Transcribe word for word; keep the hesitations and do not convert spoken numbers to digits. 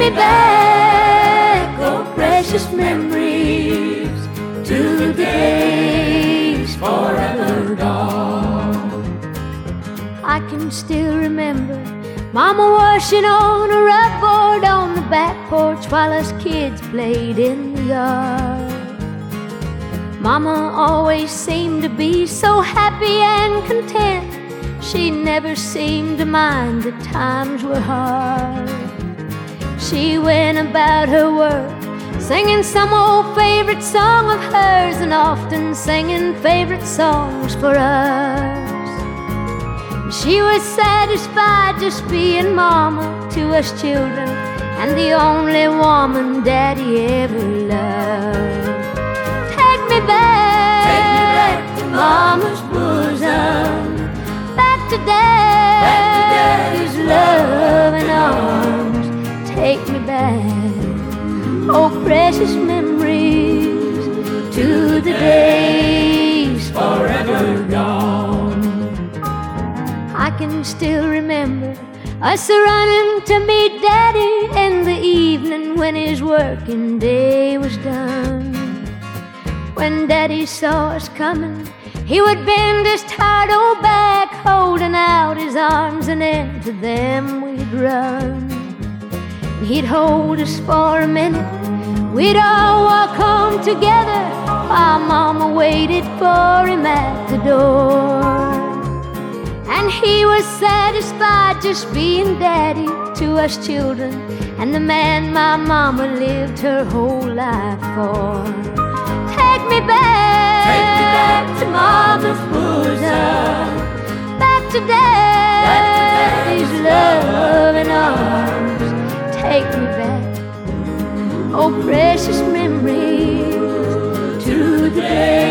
me back, oh precious memories, to the days forever gone. I can still remember Mama washing on a rugboard on the back porch while us kids played in the yard. Mama always seemed to be so happy and content. She never seemed to mind that times were hard. She went about her work, singing some old favorite song of hers, and often singing favorite songs for us. She was satisfied just being Mama to us children, and the only woman Daddy ever loved. Take me back, Take me back to Mama's bosom, back to Daddy's love and arms. Take me back, oh precious memories, to the days forever gone. I can still remember us running to meet Daddy in the evening when his working day was done. When Daddy saw us coming, he would bend his tired old back, holding out his arms, and into them we'd run. He'd hold us for a minute, we'd all walk home together, while Mama waited for him at the door. And he was satisfied just being Daddy to us children, and the man my Mama lived her whole life for. Take me back, Take me back to Mama's bosom, back to Daddy's love and arms. Take me back, oh precious memories, to the day